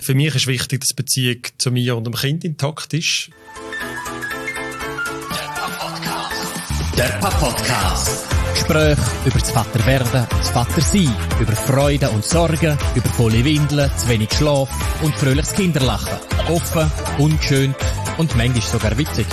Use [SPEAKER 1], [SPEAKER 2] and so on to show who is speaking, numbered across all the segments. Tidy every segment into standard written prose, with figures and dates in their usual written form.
[SPEAKER 1] Für mich ist wichtig, dass die Beziehung zu mir und dem Kind intakt ist.
[SPEAKER 2] Der Papa-Podcast. Gespräche über das Vaterwerden und das Vatersein, über Freude und Sorgen, über volle Windeln, zu wenig Schlaf und fröhliches Kinderlachen. Offen, unschön und manchmal sogar witzig.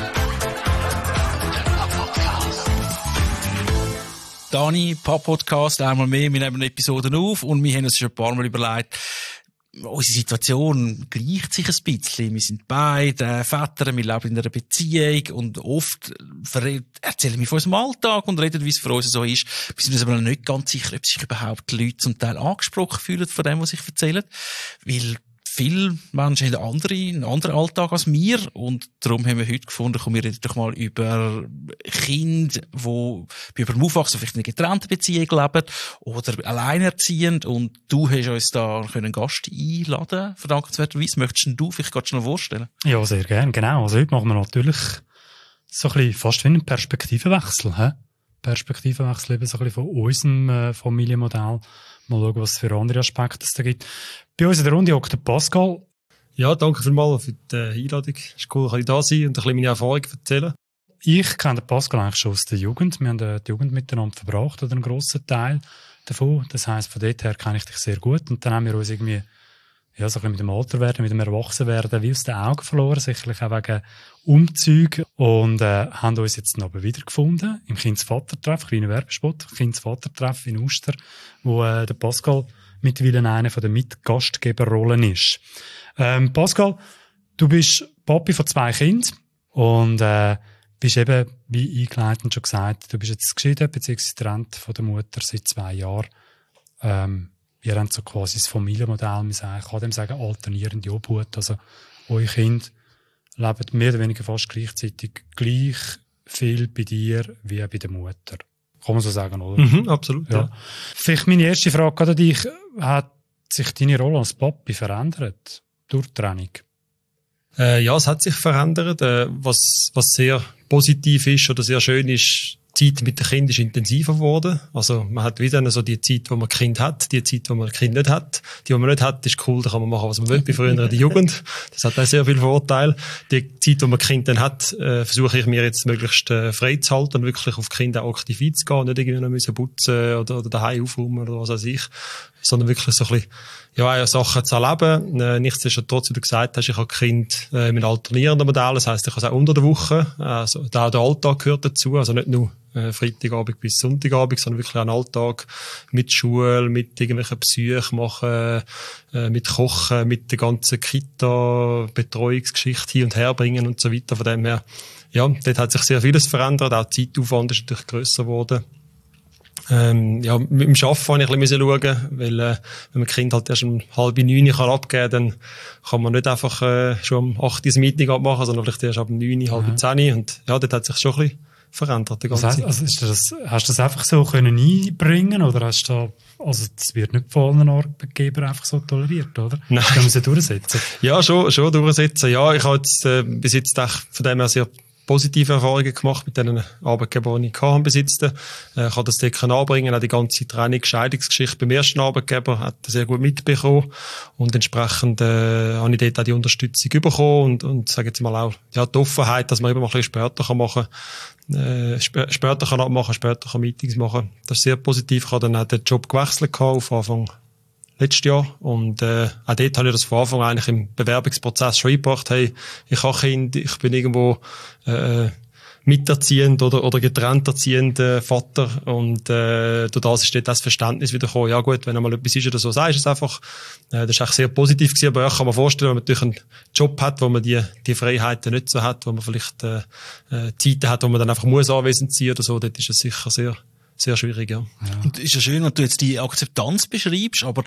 [SPEAKER 3] Dani, Papa-Podcast, einmal mehr. Wir nehmen Episoden auf und wir haben uns schon ein paar Mal überlegt, unsere Situation gleicht sich ein bisschen. Wir sind beide Väter, wir leben in einer Beziehung und oft erzählen wir von unserem Alltag und reden, wie es für uns so ist. Wir sind uns aber noch nicht ganz sicher, ob sich überhaupt die Leute zum Teil angesprochen fühlen von dem, was ich erzähle. Weil viele Menschen haben einen anderen Alltag als wir und darum haben wir heute gefunden, wir reden doch mal über Kinder, die über dem Aufwachsen vielleicht in einer getrennten Beziehung leben oder alleinerziehend, und du hast uns da einen Gast einladen, verdankenswerterweise. Möchtest du vielleicht gerade schon noch vorstellen?
[SPEAKER 4] Ja, sehr gerne, genau. Also heute machen wir natürlich so ein bisschen fast wie einen Perspektivenwechsel, hä? Perspektivenwechsel eben so ein bisschen von unserem Familienmodell. Mal schauen, was es für andere Aspekte es da gibt. Bei uns in der Runde hockt der Pascal.
[SPEAKER 1] Ja, danke vielmals für die Einladung. Es ist cool, dass ich da sein und ein bisschen meine Erfahrungen erzählen.
[SPEAKER 4] Ich kenne den Pascal eigentlich schon aus der Jugend. Wir haben die Jugend miteinander verbracht, oder einen grossen Teil davon. Das heisst, von dort her kenne ich dich sehr gut. Und dann haben wir uns irgendwie, ja, so ein bisschen mit dem Alterwerden, mit dem Erwachsenwerden wie aus den Augen verloren, sicherlich auch wegen Umzügen, und haben uns jetzt noch wiedergefunden im Kindsvatertreff, kleiner Werbespot, Kindsvatertreff in Uster, wo der Pascal mittlerweile eine von den Mitgastgeberrollen ist. Pascal, du bist Papi von 2 Kindern und bist eben, wie eingeleitet schon gesagt, du bist jetzt geschieden, beziehungsweise getrennt von der Mutter seit 2 Jahren. Ihr habt so quasi das Familienmodell, ich kann dem sagen, alternierende Obhut. Also, eure Kinder leben mehr oder weniger fast gleichzeitig gleich viel bei dir wie bei der Mutter. Kann man so sagen, oder?
[SPEAKER 1] Mhm, absolut, ja.
[SPEAKER 4] Vielleicht meine erste Frage an dich. Hat sich deine Rolle als Papi verändert durch die Trennung?
[SPEAKER 1] Ja, es hat sich verändert. Was sehr positiv ist oder sehr schön ist, die Zeit mit dem Kind ist intensiver geworden. Also, man hat wieder so die Zeit, wo man Kind hat, die Zeit, wo man Kind nicht hat. Die man nicht hat, ist cool, da kann man machen, was man will, bei früher in der Jugend. Das hat auch sehr viel Vorteile. Die Zeit, wo man Kind dann hat, versuche ich mir jetzt möglichst frei zu halten und wirklich auf die Kinder auch aktiv einzugehen, nicht irgendwie noch müssen putzen oder daheim aufräumen oder was weiß ich, sondern wirklich so ein bisschen, ja, Sachen zu erleben. Nichtsdestotrotz, wie du gesagt hast, ich habe Kind mit alternierenden Modellen, das heisst, ich habe es auch unter der Woche, also da der Alltag gehört dazu, also nicht nur Freitagabend bis Sonntagabend, sondern wirklich ein Alltag mit Schule, mit irgendwelchen Besuchen machen, mit Kochen, mit der ganzen Kita, Betreuungsgeschichte hin und her bringen und so weiter. Von dem her, ja, dort hat sich sehr vieles verändert, auch der Zeitaufwand ist natürlich grösser geworden. Ja, mit dem Arbeiten habe ich ein bisschen schauen, weil, wenn man Kind halt erst um 8:30 abgeben kann, dann kann man nicht einfach, schon um 8 Uhr das Meeting abmachen, sondern vielleicht erst ab 9, 9:30. Und ja, dort hat sich schon ein bisschen verändert, die ganze Zeit.
[SPEAKER 4] Hast du das einfach so können einbringen, oder hast du also, das wird nicht von allen Arbeitgebern einfach so toleriert, oder?
[SPEAKER 1] Nein.
[SPEAKER 4] Können wir sie durchsetzen?
[SPEAKER 1] Ja, schon durchsetzen. Ja, ich habe jetzt, bis jetzt echt von dem her sehr positive Erfahrungen gemacht mit den Arbeitgebern, die ich hatte bis jetzt. Ich kann das dort anbringen. Auch die ganze Scheidungsgeschichte beim ersten Arbeitgeber hat er sehr gut mitbekommen. Und entsprechend habe ich dort auch die Unterstützung bekommen und sage jetzt mal auch, ja, die Offenheit, dass man eben mal ein bisschen später machen kann. Später kann abmachen, später kann Meetings machen. Das ist sehr positiv. Ich habe dann auch den Job gewechselt auf Anfang letztes Jahr. Und auch dort habe ich das von Anfang an eigentlich im Bewerbungsprozess schon eingebracht. Hey, ich habe Kinder, ich bin irgendwo miterziehend oder getrennt erziehender Vater. Und durch das ist dort das Verständnis wieder gekommen. Ja gut, wenn einmal etwas ist oder so, sagst du es einfach. Das ist eigentlich sehr positiv gewesen. Aber ich kann mir vorstellen, wenn man natürlich einen Job hat, wo man die Freiheiten nicht so hat, wo man vielleicht Zeiten hat, wo man dann einfach muss anwesend sein oder so, dort ist es sicher sehr schwierig, ja.
[SPEAKER 3] Und ist ja schön, wenn du jetzt die Akzeptanz beschreibst, aber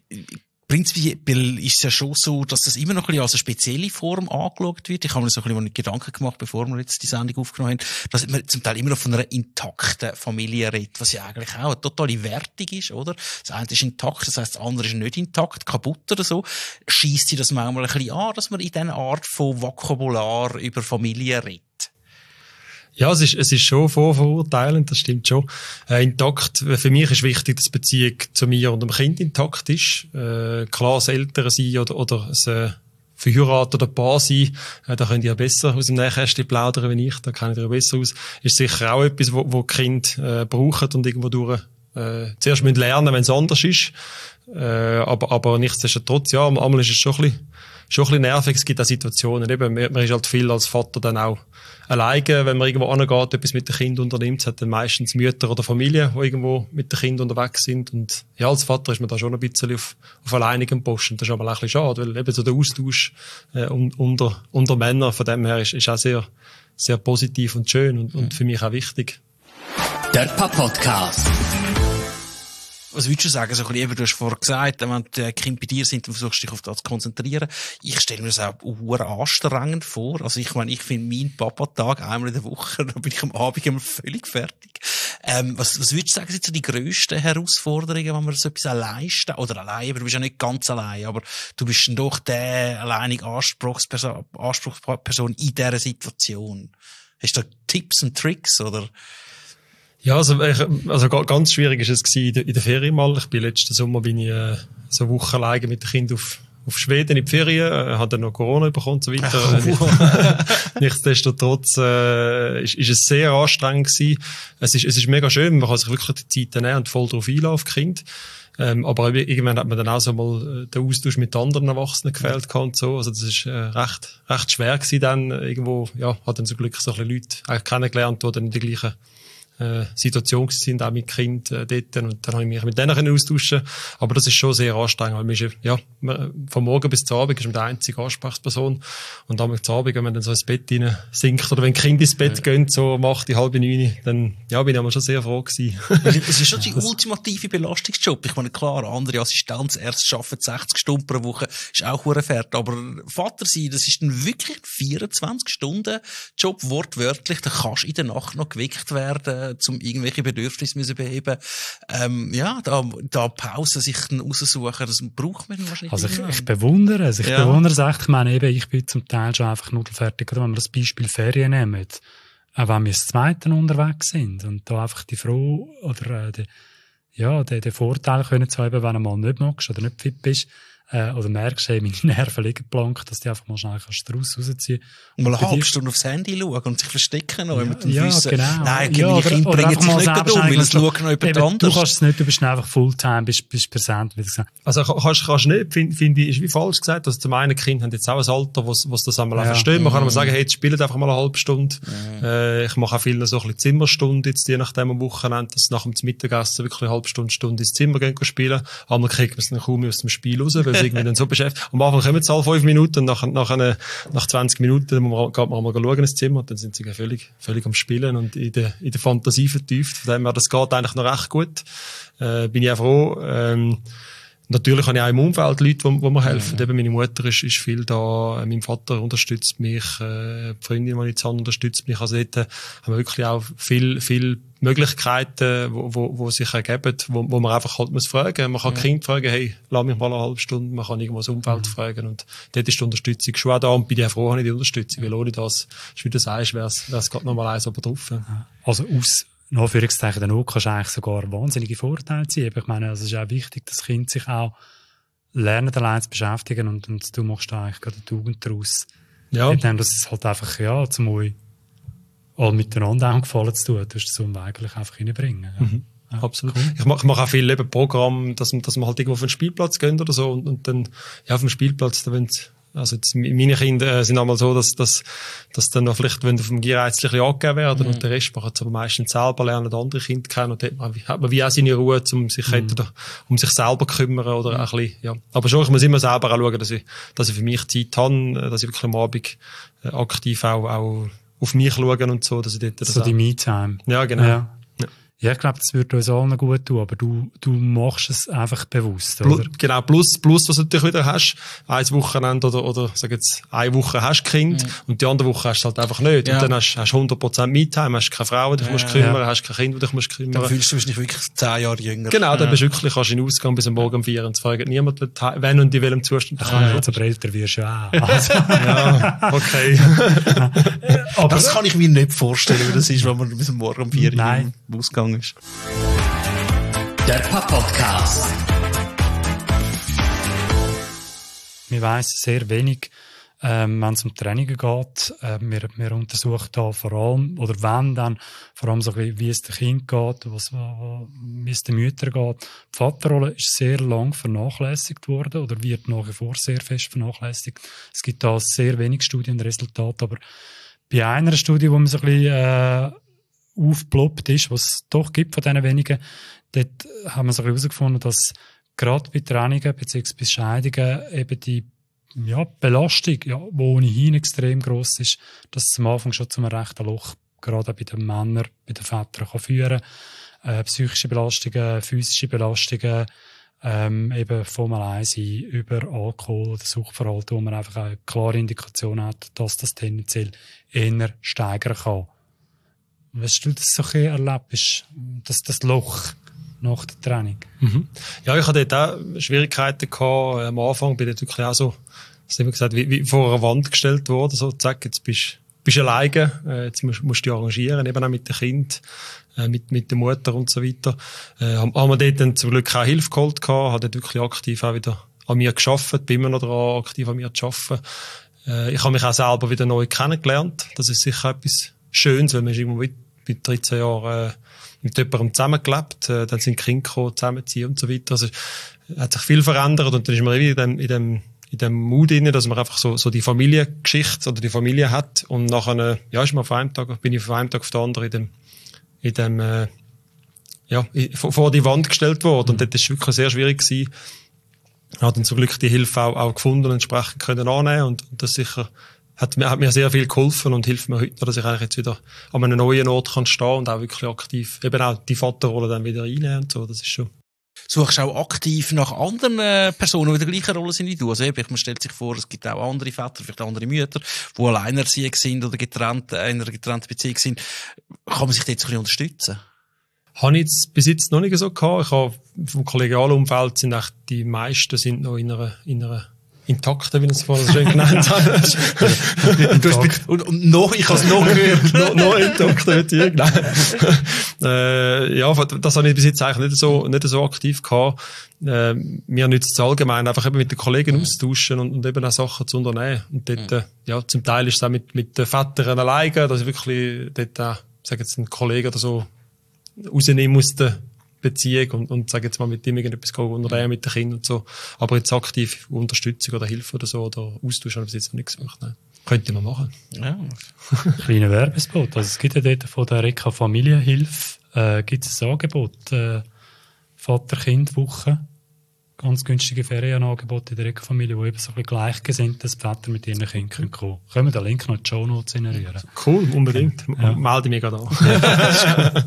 [SPEAKER 3] prinzipiell ist es ja schon so, dass das immer noch ein bisschen als eine spezielle Form angeschaut wird. Ich habe mir so ein bisschen Gedanken gemacht, bevor wir jetzt die Sendung aufgenommen haben, dass man zum Teil immer noch von einer intakten Familie redet, was ja eigentlich auch eine totale Wertung ist, oder? Das eine ist intakt, das heisst, das andere ist nicht intakt, kaputt oder so. Schiesst sie das manchmal ein bisschen an, dass man in dieser Art von Vokabular über Familie redet?
[SPEAKER 1] Ja, es ist schon vorurteilend, das stimmt schon. Intakt, für mich ist wichtig, dass die Beziehung zu mir und dem Kind intakt ist. Klar, das Eltern sein oder das verheiratet oder Paar sein, da könnt ihr ja besser aus dem Nähkästchen plaudern wie ich, da kennt ihr ja besser aus. Ist sicher auch etwas, wo die Kinder brauchen und irgendwo durch zuerst müssen lernen, wenn es anders ist. Aber nichtsdestotrotz, ja, einmal ist es schon ein bisschen nervig. Es gibt auch Situationen, eben, man ist halt viel als Vater dann auch alleine, wenn man irgendwo angeht, etwas mit dem Kind unternimmt, es hat dann meistens Mütter oder Familie, die irgendwo mit dem Kind unterwegs sind. Und ja, als Vater ist man da schon ein bisschen auf alleinigem Posten. Das ist aber auch ein bisschen schade, weil eben so der Austausch unter Männern von dem her ist auch sehr, sehr positiv und schön und für mich auch wichtig.
[SPEAKER 2] Der Podcast.
[SPEAKER 3] Was würdest du sagen? So ein bisschen, du hast vorher gesagt, wenn die Kinder bei dir sind, dann versuchst du dich auf das zu konzentrieren. Ich stelle mir das auch anstrengend vor. Also ich meine, ich finde meinen Papa-Tag einmal in der Woche, da bin ich am Abend immer völlig fertig. Was würdest du sagen, sind so die grössten Herausforderungen, wenn man so etwas allein steht? Oder allein, aber du bist ja nicht ganz allein, aber du bist dann doch der alleinige Anspruchsperson in dieser Situation. Hast du da Tipps und Tricks, oder?
[SPEAKER 1] Ja, also ganz schwierig ist es gewesen in der Ferien mal. Letzten Sommer bin ich so eine Woche alleine mit dem Kind auf Schweden in die Ferien, habe dann noch Corona bekommen und so weiter. Nichtsdestotrotz ist es sehr anstrengend gewesen. Es ist mega schön, man kann sich wirklich die Zeit nehmen und voll drauf einlassen auf die Kinder. Aber irgendwann hat man dann auch so mal den Austausch mit anderen Erwachsenen gefehlt und so. Also das ist recht schwer gewesen dann irgendwo. Ja, hat dann zum Glück so ein bisschen Leute kennengelernt, die dann in der gleichen Situation sind, auch mit Kind dort, und dann habe ich mich mit denen austauschen. Aber das ist schon sehr anstrengend, weil man ist, ja, von morgen bis zum Abend ist man die einzige Ansprechperson, und dann zum Abend, wenn man dann so ins Bett rein sinkt, oder wenn die Kinder ins Bett gehen, so um 8, halb 9, dann, ja, bin ich aber schon sehr froh gewesen.
[SPEAKER 3] Es ist schon die ultimative Belastungsjob. Ich meine, klar, andere Assistenzärzte arbeiten 60 Stunden pro Woche, ist auch verdammt, aber Vater sein, das ist dann wirklich ein 24-Stunden-Job, wortwörtlich, da kannst du in der Nacht noch geweckt werden, zum irgendwelche Bedürfnisse müssen beheben. Ja, da Pause sich dann raussuchen, das braucht man wahrscheinlich.
[SPEAKER 4] Also ich bewundere es. Ich bewundere es echt. Ich meine, eben, ich bin zum Teil schon einfach nudelfertig. Oder wenn wir das Beispiel Ferien nehmen, auch wenn wir das Zweite unterwegs sind und da einfach die Frau oder den Vorteil können zu haben, wenn du mal nicht magst oder nicht fit bist, oder merkst, hey, meine Nerven liegen blank, dass du einfach mal schnell rausziehen.
[SPEAKER 3] Und mal eine halbe Stunde aufs Handy schauen und sich verstecken noch mit dem
[SPEAKER 4] Wissen. Genau.
[SPEAKER 3] Nein, meine Kinder bringen sich nicht um, weil es schauen noch jemand anders.
[SPEAKER 4] Du kannst es nicht, du bist einfach Fulltime, bist präsent, wie gesagt.
[SPEAKER 1] Also kannst nicht, finde ich, ist wie falsch gesagt. Also zum einen, Kinder haben jetzt auch ein Alter, wo das einmal auch verstehen. Man kann mal sagen, hey, jetzt spielt einfach mal eine halbe Stunde. Ich mache auch viel so ein bisschen Zimmerstunde jetzt, je nachdem am Wochenende, dass nach dem Mittagessen wirklich eine halbe Stunde ins Zimmer gehen spielen. Einmal kriegt man es dann kaum aus dem Spiel raus, weil irgendwie dann so beschäftigt. Am Anfang kommen es alle 5 Minuten, und nach 20 Minuten geht man mal schauen ins Zimmer, und dann sind sie völlig am Spielen und in der Fantasie vertieft. Von dem her, das geht eigentlich noch recht gut. Bin ich auch froh. Natürlich habe ich auch im Umfeld Leute, die mir helfen. Eben meine Mutter ist viel da, mein Vater unterstützt mich, die Freundin, die ich jetzt habe, unterstützt mich. Also dort haben wir wirklich auch viel Möglichkeiten, wo sich ergeben, wo man einfach halt muss fragen. Man kann Kind fragen, hey, lass mich mal eine halbe Stunde. Man kann irgendwo das Umfeld fragen, und dort ist die Unterstützung schon auch da, und bin ich auch froh, habe ich die Unterstützung, weil ohne das, wie du sagst, wär's gerade noch mal eins oben drauf.
[SPEAKER 4] Also in Anführungszeichen dann auch kannst du eigentlich sogar wahnsinnige Vorteile ziehen. Ich meine, also es ist auch wichtig, dass Kinder sich auch lernen, allein zu beschäftigen, und du machst da eigentlich gerade eine Tugend daraus. Ja. Indem das es halt einfach, ja, zum euch all miteinander auch gefallen zu tun, du hast das unweigerlich einfach reinbringen. Ja.
[SPEAKER 1] Ja, absolut. Cool. Ich mache auch viel Programm, dass man halt irgendwo auf den Spielplatz geht oder so, und dann, ja, auf dem Spielplatz, da also jetzt, meine Kinder sind einmal so, dass dann noch vielleicht, wenn auf dem Gierreiz ein bisschen angegeben werden, und der Rest macht es aber meistens selber, lernen andere Kinder kennen, und dort hat man wie auch seine Ruhe, um sich selber kümmern, oder ein bisschen, ja. Aber schon, ich muss immer selber auch schauen, dass ich für mich Zeit habe, dass ich wirklich am Abend aktiv auch auf mich schaue und so, dass ich dort
[SPEAKER 4] so die Me-Time.
[SPEAKER 1] Ja, genau.
[SPEAKER 4] Ja, ich glaube, das würde uns allen gut tun, aber du machst es einfach bewusst, oder?
[SPEAKER 1] Genau, plus, was du natürlich wieder hast, ein Wochenende oder sag jetzt, eine Woche hast du Kind und die andere Woche hast du halt einfach nicht.
[SPEAKER 3] Ja.
[SPEAKER 1] Und dann hast du 100% Me-Time, hast keine Frau, die dich musst kümmern, hast kein Kind, die dich musst kümmern.
[SPEAKER 3] Dann fühlst du dich wirklich 10 Jahre jünger.
[SPEAKER 1] Genau, dann bist du wirklich, kannst du in den Ausgang bis am Morgen um 4 und es fragt niemand, wenn und in welchem Zustand.
[SPEAKER 4] Jetzt aber älter wirst du auch. Also,
[SPEAKER 1] Ja, okay.
[SPEAKER 4] aber
[SPEAKER 3] Das kann ich mir nicht vorstellen, wie das ist, wenn man bis am Morgen um 4 Uhr im Ausgang ist.
[SPEAKER 2] Der Podcast.
[SPEAKER 4] wir weiss sehr wenig, wenn es um Trainings geht. Wir untersuchen da vor allem, oder wenn dann, vor allem so, wie es dem Kind geht, wie es den Müttern geht. Die Vaterrolle ist sehr lang vernachlässigt worden, oder wird nach wie vor sehr fest vernachlässigt. Es gibt da sehr wenig Studienresultate, aber bei einer Studie, wo man so ein bisschen aufgeploppt ist, was es doch gibt von diesen wenigen, dort haben wir so herausgefunden, dass gerade bei Trennungen bzw. bei Scheidungen eben die Belastung, die ohnehin extrem gross ist, dass es am Anfang schon zu einem rechten Loch, gerade auch bei den Männern, bei den Vätern kann führen. Psychische Belastungen, physische Belastungen, eben vom Alleinsein über Alkohol oder Suchtverhalten, wo man einfach eine klare Indikation hat, dass das tendenziell eher steigern kann. Hast du das so ein bisschen erlebt, das Loch nach der Training?
[SPEAKER 1] Mhm. Ja, ich hatte dort auch Schwierigkeiten gehabt. Am Anfang bin ich wirklich auch so, wie vor einer Wand gestellt worden, so, zack, jetzt bist du alleine, jetzt musst du dich arrangieren, eben auch mit dem Kind, mit der Mutter und so weiter. Haben wir dort dann zum Glück auch Hilfe geholt gehabt, habe dort wirklich aktiv auch wieder an mir gearbeitet, bin immer noch daran, aktiv an mir zu arbeiten. Ich habe mich auch selber wieder neu kennengelernt. Das ist sicher etwas Schönes, weil man ist irgendwo mit 13 Jahren mit jemandem zusammengelebt, dann sind die Kinder gekommen, zusammenziehen und so weiter. Also, hat sich viel verändert und dann ist man wieder in dem Mut inne, dass man einfach so die Familiengeschichte oder die Familie hat und nachher, bin ich von einem Tag auf den anderen vor die Wand gestellt worden. Und das ist wirklich sehr schwierig gewesen. Ich habe dann zum Glück die Hilfe auch gefunden und entsprechend können annehmen und das sicher hat mir sehr viel geholfen und hilft mir heute noch, dass ich eigentlich jetzt wieder an einem neuen Ort kann stehen und auch wirklich aktiv eben auch die Vaterrolle dann wieder einnehmen und so. Das ist schon.
[SPEAKER 3] Suchst du auch aktiv nach anderen Personen, die in der gleichen Rolle sind wie du? Also eben, man stellt sich vor, es gibt auch andere Väter, vielleicht andere Mütter, die alleinerziehend sind oder in einer getrennten Beziehung sind. Kann man sich dort so ein bisschen unterstützen?
[SPEAKER 1] Habe ich jetzt bis jetzt noch nicht so gehabt. Ich habe vom kollegialen Umfeld sind echt die meisten sind noch in einer intakten, wie du es vorhin so schön genannt hast.
[SPEAKER 3] und noch, ich habe es noch gehört.
[SPEAKER 1] noch intakten Beziehung. Das habe ich bis jetzt eigentlich nicht so aktiv gehabt. Mir nützt es allgemein einfach eben mit den Kollegen austauschen und eben auch Sachen zu unternehmen. Und dort, zum Teil ist es auch mit den Vätern alleine, dass ich wirklich dort auch, sag jetzt, einen Kollegen oder so rausnehmen musste, Beziehung und sage jetzt mal mit ihm irgendetwas unternehmen mit den Kindern und so. Aber jetzt aktiv Unterstützung oder Hilfe oder so oder Austausch habe ich bis jetzt noch nicht gesucht. Nein. Könnte man machen.
[SPEAKER 3] Ja.
[SPEAKER 4] Kleiner Werbespot. Also es gibt ja dort von der Reka Familienhilfe gibt es ein Angebot. Vater-Kind-Woche. Ganz günstige Ferienangebote in der Reka Familie, die eben so ein bisschen gleichgesinnt, dass die Väter mit ihren Kindern kommen. Können wir den Link noch in die Shownotes generieren?
[SPEAKER 1] Cool, unbedingt. Ja. Melde mich gerade an.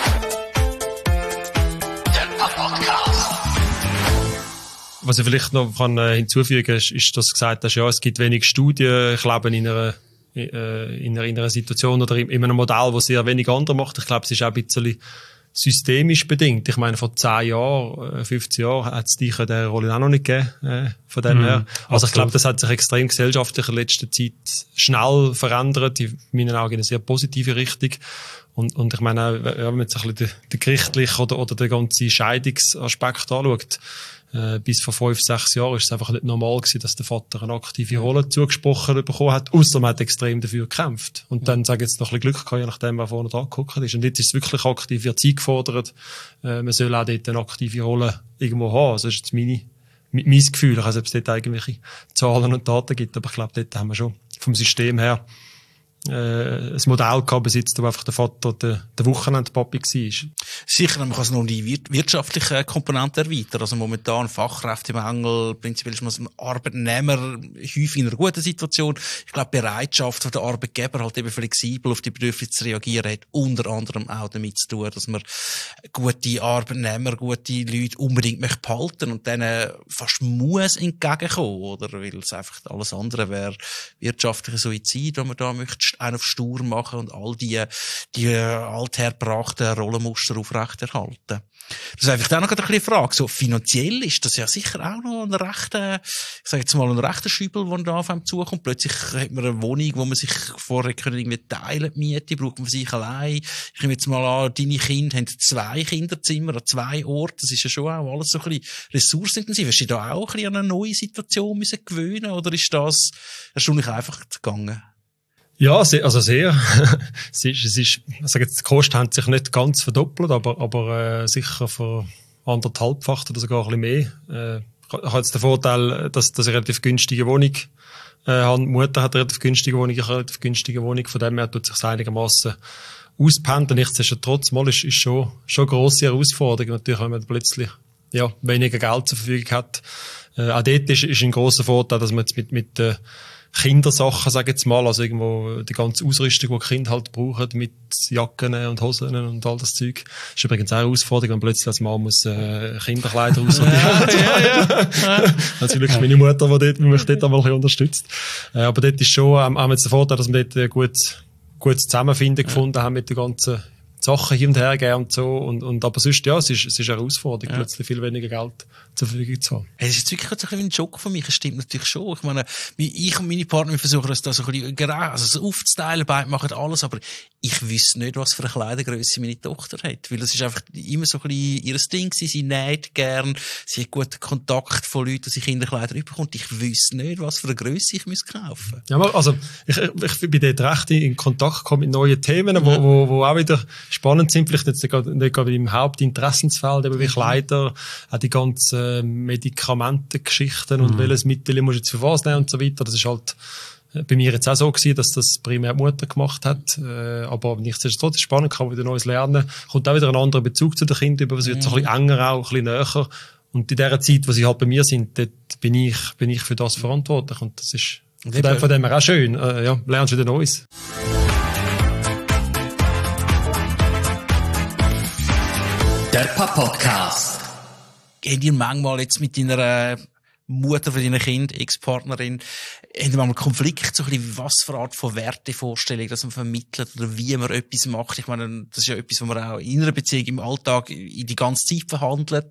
[SPEAKER 1] Was ich vielleicht noch hinzufügen kann, ist, dass du gesagt hast, ja, es gibt wenig Studien. Ich glaube, in einer Situation oder in einem Modell, das sehr wenig andere macht. Ich glaube, es ist auch ein bisschen systemisch bedingt. Ich meine, vor 10 Jahren, 15 Jahren hat es dich in dieser Rolle auch noch nicht gegeben, von dem her. Also ich glaube, das hat sich extrem gesellschaftlich in letzter Zeit schnell verändert, in meinen Augen in eine sehr positive Richtung. Und ich meine, wenn man jetzt ein bisschen den gerichtlichen oder den ganzen Scheidungsaspekt anschaut, bis vor 5, 6 Jahren ist es einfach nicht normal gewesen, dass der Vater eine aktive Rolle zugesprochen bekommen hat, ausser man hat extrem dafür gekämpft. Und dann, sage ich jetzt, noch ein bisschen Glück gehabt, je nachdem, wer vorne dran geguckt ist. Und jetzt ist es wirklich aktiv, wird eingefordert, man soll auch dort eine aktive Rolle irgendwo haben. Also das ist jetzt mein Gefühl. Ich weiß nicht, ob es dort irgendwelche Zahlen und Daten gibt, aber ich glaube, dort haben wir schon vom System her ein Modell gehabt besitzt, wo einfach der Vater der Wochenendpapi war.
[SPEAKER 3] Sicher, man kann es noch die wirtschaftliche Komponente erweitern. Also momentan Fachkräftemangel, prinzipiell ist man als Arbeitnehmer häufig in einer guten Situation. Ich glaube, die Bereitschaft der Arbeitgeber halt eben flexibel auf die Bedürfnisse zu reagieren hat unter anderem auch damit zu tun, dass man gute Arbeitnehmer, gute Leute unbedingt möchte behalten und denen fast muss entgegenkommen, oder? Weil es einfach alles andere wäre wirtschaftlicher Suizid, wenn man da möchte einen auf stur machen und all die althergebrachten Rollenmuster aufrechterhalten. Das ist einfach auch noch eine Frage. So, finanziell ist das ja sicher auch noch ein rechter Schübel, der da auf einem zukommt. Plötzlich hat man eine Wohnung, wo man sich vorher irgendwie teilen, die Miete, braucht man für sich allein. Ich nehme jetzt mal an, deine Kinder haben 2 Kinderzimmer an 2 Orten. Das ist ja schon auch alles so ein bisschen ressourcenintensiv. Hast du da auch ein bisschen an eine neue Situation müssen gewöhnen, oder ist das erstaunlich einfach gegangen?
[SPEAKER 1] Ja, also sehr. Es ist, ich sage jetzt, die Kosten haben sich nicht ganz verdoppelt, aber sicher für 1,5-fach oder sogar ein bisschen mehr. Ich habe jetzt den Vorteil, dass ich eine relativ günstige Wohnung habe. Die Mutter hat eine relativ günstige Wohnung, ich habe eine relativ günstige Wohnung. Von dem her tut sich einigermaßen auspendeln. Nichtsdestotrotz, mal ist schon eine grosse Herausforderung. Natürlich, wenn man plötzlich weniger Geld zur Verfügung hat. Auch dort ist ein grosser Vorteil, dass man jetzt mit Kindersachen, sage ich jetzt mal, also irgendwo die ganze Ausrüstung, die Kinder halt brauchen, mit Jacken und Hosen und all das Zeug. Das ist übrigens auch eine Herausforderung, wenn plötzlich als Mann muss Kinderkleider aussortieren. Das ist wirklich meine Mutter, die mich dort einmal ein bisschen unterstützt. Aber dort ist schon, haben wir jetzt den Vorteil, dass wir dort gut Zusammenfinden gefunden haben mit den ganzen Sachen hin und her geben und so. Aber sonst, ja, es ist eine Herausforderung, plötzlich viel weniger Geld zur Verfügung zu haben.
[SPEAKER 3] Es ist jetzt wirklich ein bisschen ein Schock von mich. Es stimmt natürlich schon. Ich meine, ich und meine Partner, wir versuchen das da so ein bisschen, so aufzuteilen, beide machen alles, aber ich wüsste nicht, was für eine Kleidergrösse meine Tochter hat. Weil das ist einfach immer so ein bisschen ihr Ding gewesen. Sie näht gern, sie hat guten Kontakt von Leuten, die sie Kinderkleider überkommt. Ich wüsste nicht, was für eine Grösse ich kaufen müsste.
[SPEAKER 1] Ja, also, ich bin dort recht in Kontakt gekommen mit neuen Themen, wo auch wieder spannend sind. Vielleicht nicht gerade im Hauptinteressensfeld, eben wie Kleider, auch die ganzen Medikamentengeschichten und welches Mittel muss ich jetzt für was nehmen und so weiter. Das ist halt bei mir jetzt auch so gewesen, dass das primär die Mutter gemacht hat. Aber nichtsdestotrotz ist spannend, kann man wieder Neues lernen. Kommt auch wieder ein anderer Bezug zu den Kindern über, es wird so ein bisschen enger auch, ein bisschen näher. Und in dieser Zeit, wo sie halt bei mir sind, dort bin ich für das verantwortlich. Und das ist von dem her auch schön. Lernst wieder Neues.
[SPEAKER 2] Der Podcast.
[SPEAKER 3] Habt ihr manchmal jetzt mit deiner Mutter von deiner Kind, Ex-Partnerin, habt ihr manchmal Konflikt, so ein bisschen, was für Art von Wertevorstellung, dass man vermittelt oder wie man etwas macht? Ich meine, das ist ja etwas, was man auch in einer Beziehung im Alltag in die ganze Zeit verhandelt.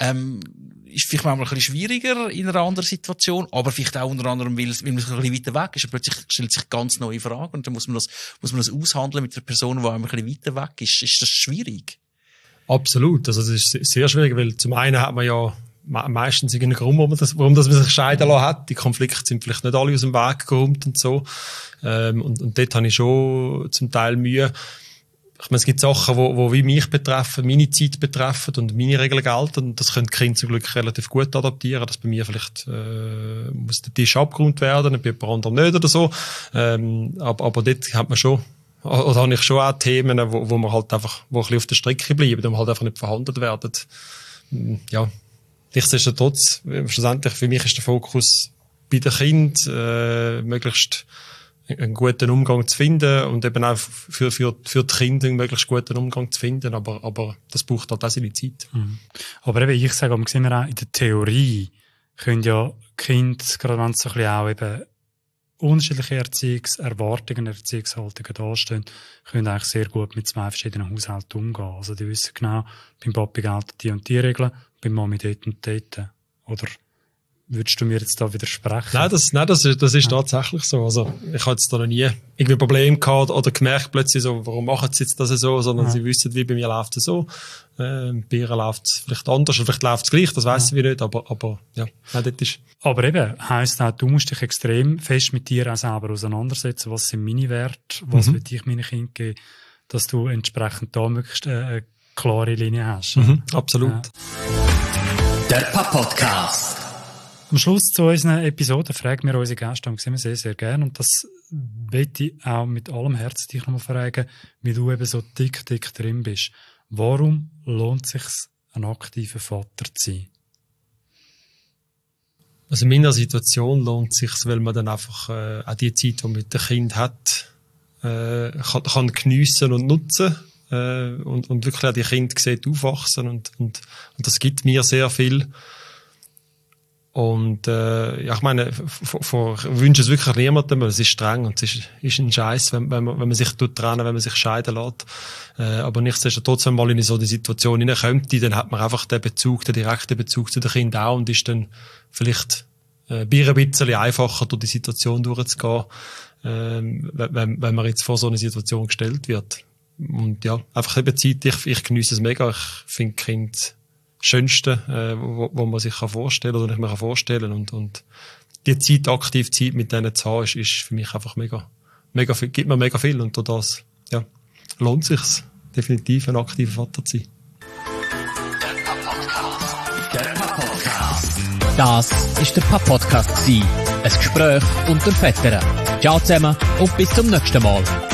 [SPEAKER 3] Ist vielleicht manchmal ein bisschen schwieriger in einer anderen Situation, aber vielleicht auch unter anderem, weil man so ein bisschen weiter weg ist und plötzlich stellt sich ganz neue Fragen und dann muss man das aushandeln mit einer Person, die einem ein bisschen weiter weg ist. Ist das schwierig?
[SPEAKER 1] Absolut. Also, das ist sehr schwierig, weil zum einen hat man ja meistens irgendeinen Grund, warum man sich scheiden lassen hat. Die Konflikte sind vielleicht nicht alle aus dem Weg geräumt und so. Und dort habe ich schon zum Teil Mühe. Ich meine, es gibt Sachen, wo wie mich betreffen, meine Zeit betreffen und meine Regeln gelten. Und das können die Kinder zum Glück relativ gut adaptieren. Dass bei mir vielleicht, muss der Tisch abgeräumt werden, bei jemand anderem nicht oder so. Aber dort hat man schon, oder habe ich schon auch Themen, wo man halt einfach, wo ein bisschen auf der Strecke bleiben, die halt einfach nicht verhandelt werden. Ja. Nichtsdestotrotz, schlussendlich für mich ist der Fokus bei den Kindern, möglichst einen guten Umgang zu finden und eben auch für die Kinder einen möglichst guten Umgang zu finden, aber das braucht halt auch seine Zeit.
[SPEAKER 4] Mhm. Aber eben, ich sage, wir sehen auch in der Theorie, können ja Kinder, gerade wenn es so ein bisschen auch eben unterschiedliche Erziehungserwartungen, Erziehungshaltungen dastehen, können eigentlich sehr gut mit 2 verschiedenen Haushalten umgehen. Also die wissen genau, beim Papi gelten die und die Regeln, beim Mami dort und dort. Oder würdest du mir jetzt da widersprechen?
[SPEAKER 1] Nein, das ist tatsächlich so. Also, ich habe jetzt da noch nie irgendwie Probleme gehabt oder gemerkt plötzlich so, warum machen sie jetzt das so, sondern sie wissen, wie bei mir läuft es so. Bei ihr läuft es vielleicht anders, oder vielleicht läuft es gleich, das weiss ich nicht, aber ja, das ist.
[SPEAKER 4] Aber eben, heisst auch, du musst dich extrem fest mit dir auch selber auseinandersetzen. Was sind meine Werte? Was will ich meinen Kindern geben? Dass du entsprechend da möglichst eine klare Linie hast.
[SPEAKER 1] Absolut.
[SPEAKER 2] Ja. Der Podcast.
[SPEAKER 4] Am Schluss zu unseren Episoden fragen wir unsere Gäste immer sehr, sehr gerne. Und das möchte ich auch mit allem Herzen dich nochmal fragen, wie du eben so dick drin bist. Warum lohnt es sich, ein aktiver Vater zu sein?
[SPEAKER 1] Also in meiner Situation lohnt es sich, weil man dann einfach auch die Zeit, die man mit dem Kind hat, kann geniessen und nutzen und wirklich auch die Kinder sieht aufwachsen und das gibt mir sehr viel. Und ja, ich meine, ich wünsche es wirklich niemandem, weil es ist streng und es ist ein Scheiß, wenn man sich trennen, wenn man sich scheiden lässt. Aber nichtsdestotrotz, wenn man mal in so eine Situation hineinkommt, dann hat man einfach den direkten Bezug zu den Kindern auch und ist dann vielleicht ein bisschen einfacher durch die Situation durchzugehen, wenn man jetzt vor so eine Situation gestellt wird. Und ja, einfach eben Zeit, ich geniesse es mega, ich finde Kind Schönste, wo man sich vorstellen kann oder ich mir vorstellen und die Zeit, aktiv Zeit mit denen zu haben, ist für mich einfach mega viel, gibt mir mega viel und durch das, ja, lohnt sich's definitiv ein aktiver Vater zu sein.
[SPEAKER 2] Das ist der Papa-Podcast. Ein Gespräch unter Vätern. Ciao zusammen und bis zum nächsten Mal.